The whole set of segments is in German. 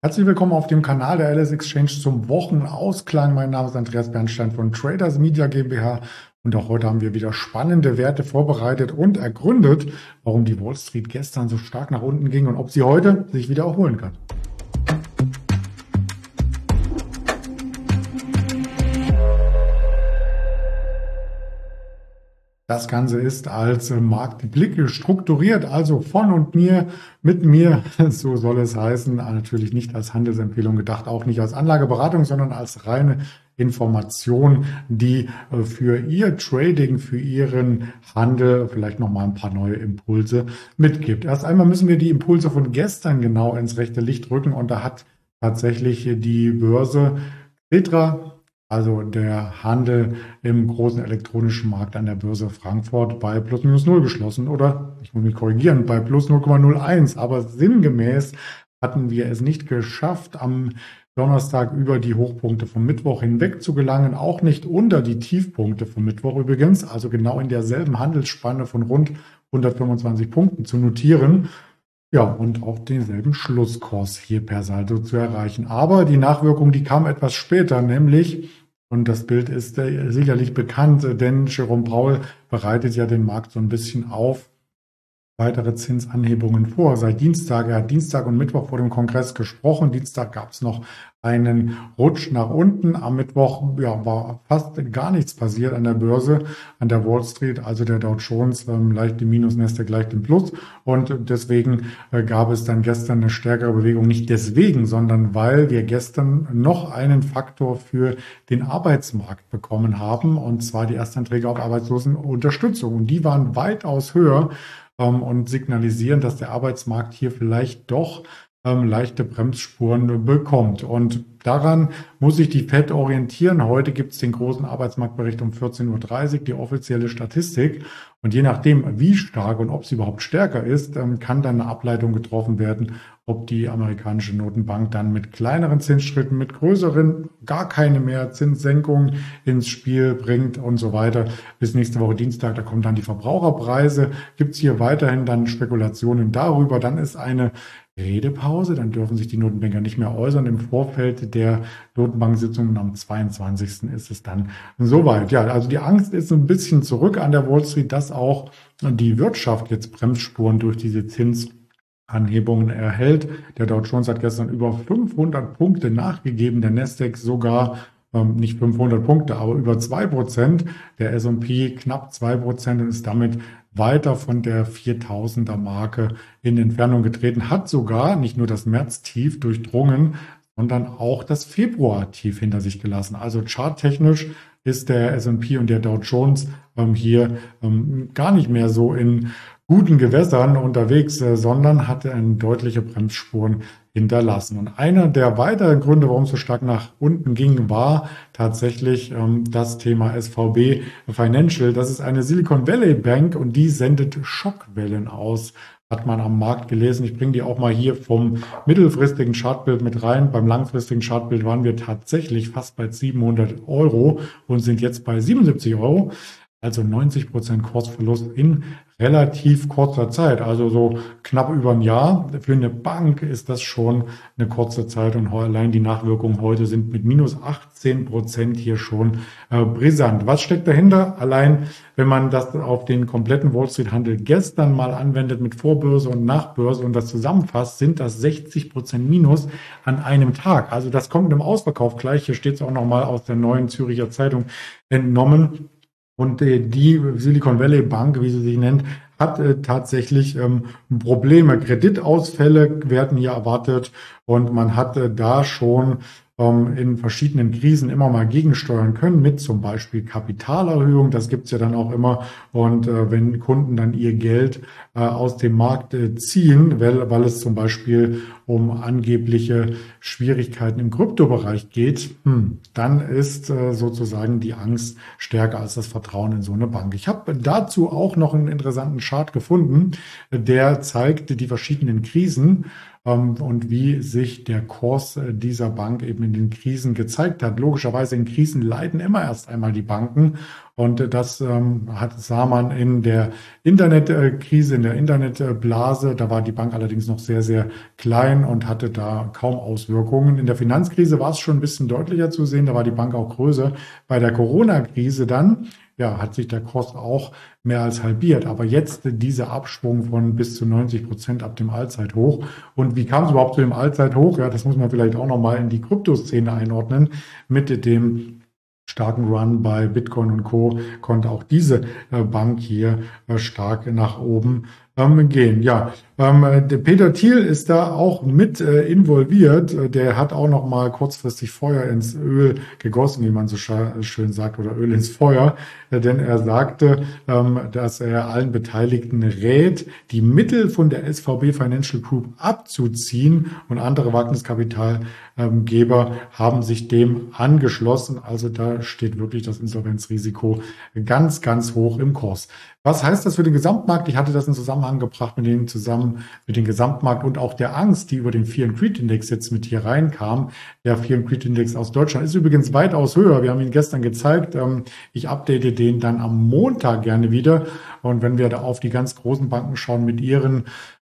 Herzlich willkommen auf dem Kanal der LS Exchange zum Wochenausklang. Mein Name ist Andreas Bernstein von Traders Media GmbH und auch heute haben wir wieder spannende Werte vorbereitet und ergründet, warum die Wall Street gestern so stark nach unten ging und ob sie heute sich wieder erholen kann. Das Ganze ist als Marktblick strukturiert, also von und mir, mit mir, so soll es heißen, natürlich nicht als Handelsempfehlung gedacht, auch nicht als Anlageberatung, sondern als reine Information, die für Ihr Trading, für Ihren Handel vielleicht nochmal ein paar neue Impulse mitgibt. Erst einmal müssen wir die Impulse von gestern genau ins rechte Licht rücken und da hat tatsächlich die Börse Xetra, also der Handel im großen elektronischen Markt an der Börse Frankfurt bei plus minus null geschlossen oder, ich muss mich korrigieren, bei plus 0,01. Aber sinngemäß hatten wir es nicht geschafft, am Donnerstag über die Hochpunkte vom Mittwoch hinweg zu gelangen, auch nicht unter die Tiefpunkte vom Mittwoch übrigens, also genau in derselben Handelsspanne von rund 125 Punkten zu notieren. Ja, und auch denselben Schlusskurs hier per Saldo zu erreichen. Aber die Nachwirkung, die kam etwas später, nämlich, und das Bild ist sicherlich bekannt, denn Jerome Powell bereitet ja den Markt so ein bisschen auf weitere Zinsanhebungen vor. Seit Dienstag, er hat Dienstag und Mittwoch vor dem Kongress gesprochen. Dienstag gab es noch einen Rutsch nach unten. Am Mittwoch war fast gar nichts passiert an der Börse, an der Wall Street. Also der Dow Jones leicht im Minus, Nasdaq leicht im Plus. Und deswegen gab es dann gestern eine stärkere Bewegung. Nicht deswegen, sondern weil wir gestern noch einen Faktor für den Arbeitsmarkt bekommen haben. Und zwar die Erstanträge auf Arbeitslosenunterstützung. Und die waren weitaus höher und signalisieren, dass der Arbeitsmarkt hier vielleicht doch leichte Bremsspuren bekommt. Und daran muss sich die FED orientieren. Heute gibt es den großen Arbeitsmarktbericht um 14:30 Uhr, die offizielle Statistik. Und je nachdem, wie stark und ob sie überhaupt stärker ist, kann dann eine Ableitung getroffen werden, ob die amerikanische Notenbank dann mit kleineren Zinsschritten, mit größeren, gar keine mehr Zinssenkungen ins Spiel bringt und so weiter. Bis nächste Woche Dienstag, da kommen dann die Verbraucherpreise. Gibt es hier weiterhin dann Spekulationen darüber. Dann ist eine Redepause, dann dürfen sich die Notenbanker nicht mehr äußern. Im Vorfeld der Notenbank-Sitzung am 22. ist es dann soweit. Ja, also die Angst ist so ein bisschen zurück an der Wall Street, dass auch die Wirtschaft jetzt Bremsspuren durch diese Zinsanhebungen erhält. Der Dow Jones hat gestern über 500 Punkte nachgegeben, der Nasdaq sogar nicht 500 Punkte, aber über 2%, der S&P knapp 2% und ist damit weiter von der 4000er Marke in Entfernung getreten, hat sogar nicht nur das März-Tief durchdrungen, sondern auch das Februar-Tief hinter sich gelassen. Also charttechnisch ist der S&P und der Dow Jones hier gar nicht mehr so in guten Gewässern unterwegs, sondern hatte deutliche Bremsspuren hinterlassen. Und einer der weiteren Gründe, warum es so stark nach unten ging, war tatsächlich das Thema SVB Financial. Das ist eine Silicon Valley Bank und die sendet Schockwellen aus, hat man am Markt gelesen. Ich bringe die auch mal hier vom mittelfristigen Chartbild mit rein. Beim langfristigen Chartbild waren wir tatsächlich fast bei 700 Euro und sind jetzt bei 77 Euro. Also 90% Kursverlust in relativ kurzer Zeit, also so knapp über ein Jahr. Für eine Bank ist das schon eine kurze Zeit und allein die Nachwirkungen heute sind mit minus 18% hier schon brisant. Was steckt dahinter? Allein, wenn man das auf den kompletten Wall Street Handel gestern mal anwendet mit Vorbörse und Nachbörse und das zusammenfasst, sind das 60% Minus an einem Tag. Also das kommt im Ausverkauf gleich. Hier steht es auch nochmal aus der Neuen Züricher Zeitung entnommen. Und die Silicon Valley Bank, wie sie sich nennt, hat tatsächlich Probleme. Kreditausfälle werden hier erwartet und man hat da schon in verschiedenen Krisen immer mal gegensteuern können, mit zum Beispiel Kapitalerhöhung. Das gibt's ja dann auch immer. Und wenn Kunden dann ihr Geld aus dem Markt ziehen, weil es zum Beispiel um angebliche Schwierigkeiten im Kryptobereich geht, dann ist sozusagen die Angst stärker als das Vertrauen in so eine Bank. Ich habe dazu auch noch einen interessanten Chart gefunden, der zeigt die verschiedenen Krisen und wie sich der Kurs dieser Bank eben in den Krisen gezeigt hat. Logischerweise in Krisen leiden immer erst einmal die Banken Und das sah man in der Internetkrise, in der Internetblase. Da war die Bank allerdings noch sehr, sehr klein und hatte da kaum Auswirkungen. In der Finanzkrise war es schon ein bisschen deutlicher zu sehen. Da war die Bank auch größer. Bei der Corona-Krise dann, ja, hat sich der Kurs auch mehr als halbiert. Aber jetzt dieser Abschwung von bis zu 90% ab dem Allzeithoch. Und wie kam es überhaupt zu dem Allzeithoch? Ja, das muss man vielleicht auch nochmal in die Kryptoszene einordnen. Mit dem starken Run bei Bitcoin und Co. konnte auch diese Bank hier stark nach oben gehen. Ja, der Peter Thiel ist da auch mit involviert. Der hat auch noch mal kurzfristig Feuer ins Öl gegossen, wie man so schön sagt, oder Öl ins Feuer. Denn er sagte, dass er allen Beteiligten rät, die Mittel von der SVB Financial Group abzuziehen, und andere Wagniskapitalgeber haben sich dem angeschlossen. Also da steht wirklich das Insolvenzrisiko ganz, ganz hoch im Kurs. Was heißt das für den Gesamtmarkt? Ich hatte das in Zusammenhang gebracht mit dem Gesamtmarkt und auch der Angst, die über den Fear and Greed Index jetzt mit hier reinkam. Der Fear and Greed Index aus Deutschland ist übrigens weitaus höher. Wir haben ihn gestern gezeigt. Ich update den dann am Montag gerne wieder. Und wenn wir da auf die ganz großen Banken schauen mit ihren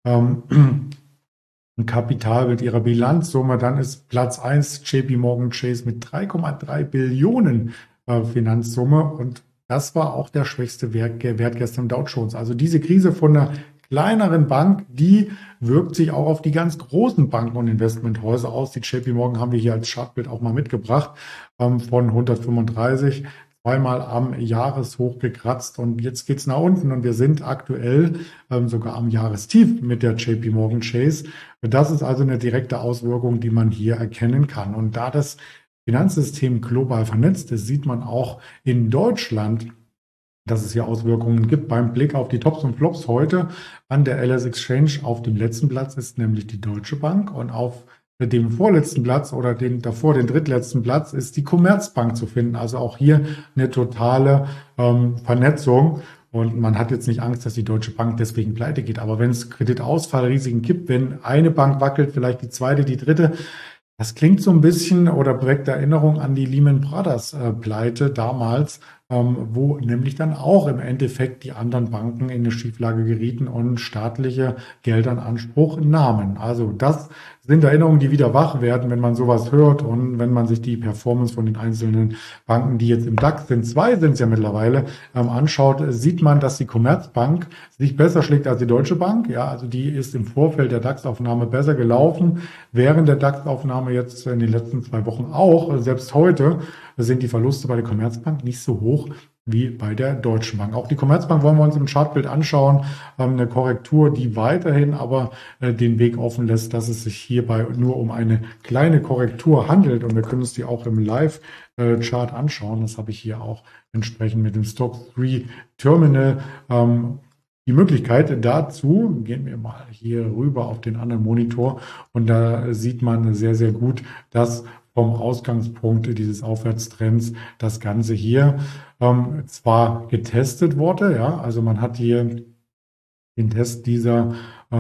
Kapital, mit ihrer Bilanzsumme, dann ist Platz 1 JP Morgan Chase mit 3,3 Billionen Finanzsumme, und das war auch der schwächste Wert gestern im Dow Jones. Also diese Krise von einer kleineren Bank, die wirkt sich auch auf die ganz großen Banken und Investmenthäuser aus. Die JP Morgan haben wir hier als Chartbild auch mal mitgebracht, von 135, zweimal am Jahreshoch gekratzt, und jetzt geht's nach unten, und wir sind aktuell sogar am Jahrestief mit der JP Morgan Chase. Das ist also eine direkte Auswirkung, die man hier erkennen kann. Und da das Finanzsystem global vernetzt ist, sieht man auch in Deutschland, dass es hier Auswirkungen gibt. Beim Blick auf die Tops und Flops heute an der LS Exchange auf dem letzten Platz ist nämlich die Deutsche Bank, und auf dem vorletzten Platz oder den drittletzten Platz ist die Commerzbank zu finden. Also auch hier eine totale Vernetzung. Und man hat jetzt nicht Angst, dass die Deutsche Bank deswegen pleite geht. Aber wenn es Kreditausfallrisiken gibt, wenn eine Bank wackelt, vielleicht die zweite, die dritte, das klingt so ein bisschen oder weckt Erinnerung an die Lehman Brothers Pleite damals, wo nämlich dann auch im Endeffekt die anderen Banken in eine Schieflage gerieten und staatliche Gelder in Anspruch nahmen. Also das sind Erinnerungen, die wieder wach werden, wenn man sowas hört, und wenn man sich die Performance von den einzelnen Banken, die jetzt im DAX sind, 2 sind es ja mittlerweile, anschaut, sieht man, dass die Commerzbank sich besser schlägt als die Deutsche Bank. Ja, also die ist im Vorfeld der DAX-Aufnahme besser gelaufen, während der DAX-Aufnahme jetzt in den letzten 2 Wochen auch. Selbst heute sind die Verluste bei der Commerzbank nicht so hoch wie bei der Deutschen Bank. Auch die Commerzbank wollen wir uns im Chartbild anschauen. Eine Korrektur, die weiterhin aber den Weg offen lässt, dass es sich hierbei nur um eine kleine Korrektur handelt. Und wir können uns die auch im Live-Chart anschauen. Das habe ich hier auch entsprechend mit dem Stock 3 Terminal. Die Möglichkeit dazu, gehen wir mal hier rüber auf den anderen Monitor, und da sieht man sehr, sehr gut, dass vom Ausgangspunkt dieses Aufwärtstrends das Ganze hier zwar getestet wurde, ja, also man hat hier den Test dieser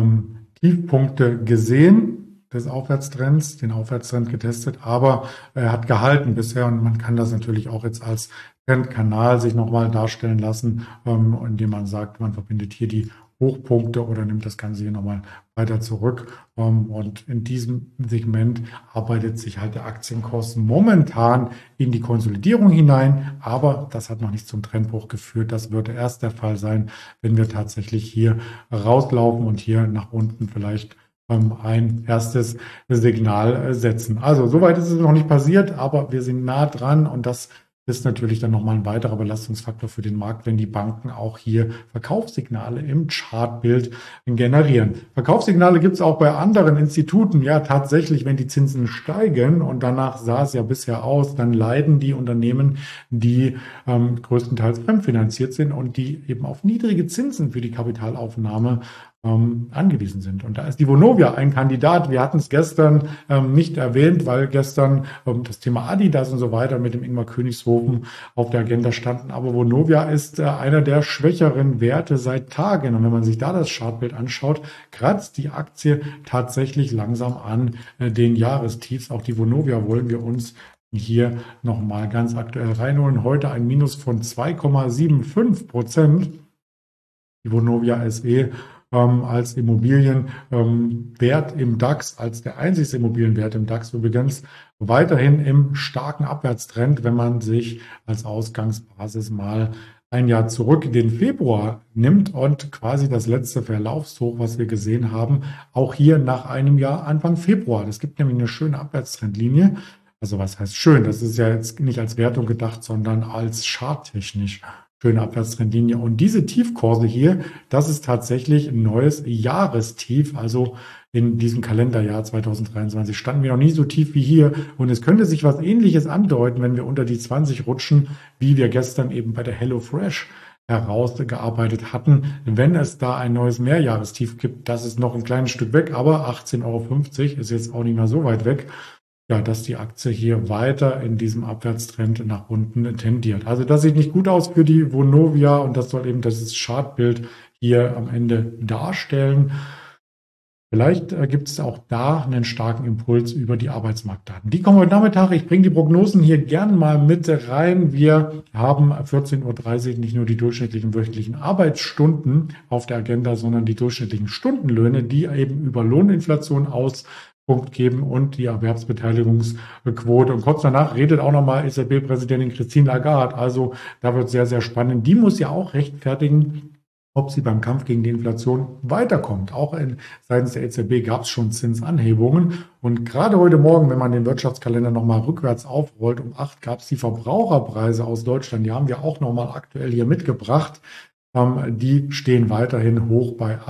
Tiefpunkte gesehen, des Aufwärtstrends, den Aufwärtstrend getestet, aber er hat gehalten bisher, und man kann das natürlich auch jetzt als Trendkanal sich nochmal darstellen lassen, indem man sagt, man verbindet hier die Hochpunkte oder nimmt das Ganze hier nochmal weiter zurück. Und in diesem Segment arbeitet sich halt der Aktienkurs momentan in die Konsolidierung hinein, aber das hat noch nicht zum Trendbruch geführt. Das würde erst der Fall sein, wenn wir tatsächlich hier rauslaufen und hier nach unten vielleicht ein erstes Signal setzen. Also soweit ist es noch nicht passiert, aber wir sind nah dran, und das ist natürlich dann nochmal ein weiterer Belastungsfaktor für den Markt, wenn die Banken auch hier Verkaufssignale im Chartbild generieren. Verkaufssignale gibt es auch bei anderen Instituten. Ja, tatsächlich, wenn die Zinsen steigen, und danach sah es ja bisher aus, dann leiden die Unternehmen, die größtenteils fremdfinanziert sind und die eben auf niedrige Zinsen für die Kapitalaufnahme angewiesen sind. Und da ist die Vonovia ein Kandidat. Wir hatten es gestern nicht erwähnt, weil gestern das Thema Adidas und so weiter mit dem Ingmar Königshofen auf der Agenda standen. Aber Vonovia ist einer der schwächeren Werte seit Tagen. Und wenn man sich da das Chartbild anschaut, kratzt die Aktie tatsächlich langsam an den Jahrestiefs. Auch die Vonovia wollen wir uns hier nochmal ganz aktuell reinholen. Heute ein Minus von 2,75%. Die Vonovia SE als Immobilienwert im DAX, als der einzigste Immobilienwert im DAX übrigens, weiterhin im starken Abwärtstrend, wenn man sich als Ausgangsbasis mal ein Jahr zurück den Februar nimmt und quasi das letzte Verlaufshoch, was wir gesehen haben, auch hier nach einem Jahr Anfang Februar. Es gibt nämlich eine schöne Abwärtstrendlinie. Also was heißt schön? Das ist ja jetzt nicht als Wertung gedacht, sondern als charttechnisch schöne Abwärtstrendlinie. Und diese Tiefkurse hier, das ist tatsächlich ein neues Jahrestief. Also in diesem Kalenderjahr 2023 standen wir noch nie so tief wie hier. Und es könnte sich was Ähnliches andeuten, wenn wir unter die 20 rutschen, wie wir gestern eben bei der HelloFresh herausgearbeitet hatten. Wenn es da ein neues Mehrjahrestief gibt, das ist noch ein kleines Stück weg, aber 18,50 € ist jetzt auch nicht mehr so weit weg. Ja, dass die Aktie hier weiter in diesem Abwärtstrend nach unten tendiert. Also das sieht nicht gut aus für die Vonovia und das soll eben dieses Chartbild hier am Ende darstellen. Vielleicht gibt es auch da einen starken Impuls über die Arbeitsmarktdaten. Die kommen heute Nachmittag. Ich bringe die Prognosen hier gerne mal mit rein. Wir haben 14:30 Uhr nicht nur die durchschnittlichen wöchentlichen Arbeitsstunden auf der Agenda, sondern die durchschnittlichen Stundenlöhne, die eben über Lohninflation Punkt geben und die Erwerbsbeteiligungsquote. Und kurz danach redet auch nochmal EZB-Präsidentin Christine Lagarde. Also da wird sehr, sehr spannend. Die muss ja auch rechtfertigen, ob sie beim Kampf gegen die Inflation weiterkommt. Auch seitens der EZB gab es schon Zinsanhebungen. Und gerade heute Morgen, wenn man den Wirtschaftskalender nochmal rückwärts aufrollt, um 8 gab es die Verbraucherpreise aus Deutschland. Die haben wir auch nochmal aktuell hier mitgebracht. Die stehen weiterhin hoch bei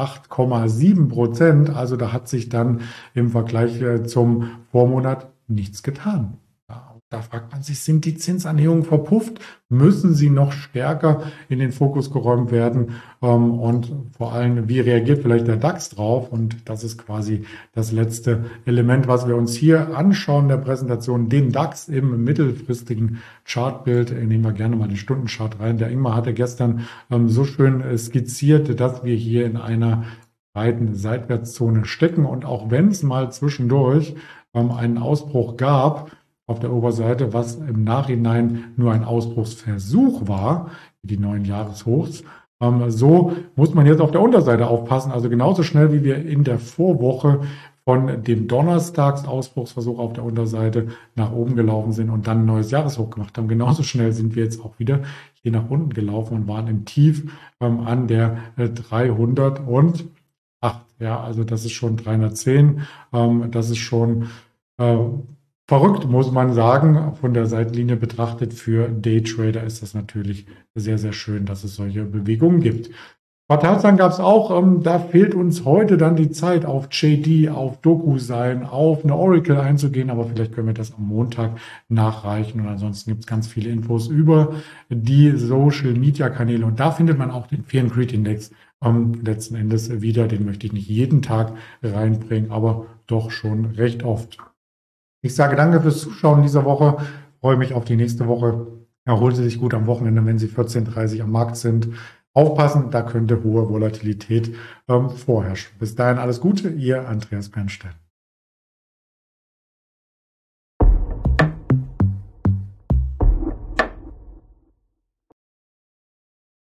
8,7%. Also da hat sich dann im Vergleich zum Vormonat nichts getan. Da fragt man sich, sind die Zinsanhebungen verpufft? Müssen sie noch stärker in den Fokus geräumt werden? Und vor allem, wie reagiert vielleicht der DAX drauf? Und das ist quasi das letzte Element, was wir uns hier anschauen in der Präsentation. Den DAX im mittelfristigen Chartbild. Nehmen wir gerne mal den Stundenchart rein. Der Ingmar hatte gestern so schön skizziert, dass wir hier in einer breiten Seitwärtszone stecken. Und auch wenn es mal zwischendurch einen Ausbruch gab, auf der Oberseite, was im Nachhinein nur ein Ausbruchsversuch war, wie die neuen Jahreshochs. So muss man jetzt auf der Unterseite aufpassen. Also genauso schnell, wie wir in der Vorwoche von dem Donnerstagsausbruchsversuch auf der Unterseite nach oben gelaufen sind und dann ein neues Jahreshoch gemacht haben. Genauso schnell sind wir jetzt auch wieder hier nach unten gelaufen und waren im Tief an der 308. Ja, also das ist schon 310. Das ist schon verrückt, muss man sagen. Von der Seitenlinie betrachtet für Daytrader ist das natürlich sehr, sehr schön, dass es solche Bewegungen gibt. Quartalszahlen gab es auch. Da fehlt uns heute dann die Zeit, auf JD, auf DocuSign, auf eine Oracle einzugehen. Aber vielleicht können wir das am Montag nachreichen. Und ansonsten gibt es ganz viele Infos über die Social-Media-Kanäle. Und da findet man auch den Fear and Greed Index letzten Endes wieder. Den möchte ich nicht jeden Tag reinbringen, aber doch schon recht oft. Ich sage danke fürs Zuschauen dieser Woche. Freue mich auf die nächste Woche. Erholen Sie sich gut am Wochenende, wenn Sie 14:30 Uhr am Markt sind. Aufpassen, da könnte hohe Volatilität vorherrschen. Bis dahin alles Gute, Ihr Andreas Bernstein.